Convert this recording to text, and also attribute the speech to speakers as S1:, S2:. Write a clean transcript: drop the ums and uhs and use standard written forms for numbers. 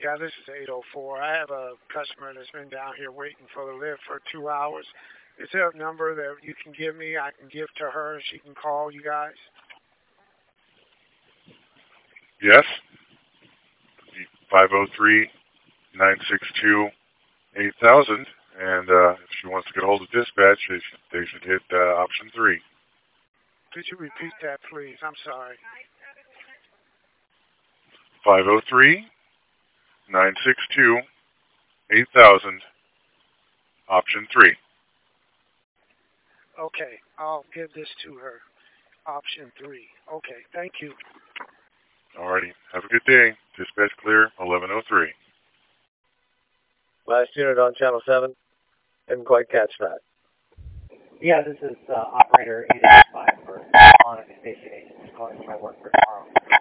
S1: Yeah, this is 804. I have a customer that's been down here waiting for the lift for 2 hours. Is there a number that you can give me? I can give to her. She can call you guys.
S2: Yes. 503-962-8000. And if she wants to get a hold of dispatch, they should hit option 3.
S1: Could you repeat that, please? I'm sorry.
S2: 503-962-8000, option 3.
S1: Okay, I'll give this to her. Option 3. Okay, thank you.
S2: Alrighty. Have a good day. Dispatch clear, 1103.
S3: Last unit on Channel 7. Didn't quite catch that.
S4: Yeah, this is operator 885 for Monica Station Agent calling for work for tomorrow.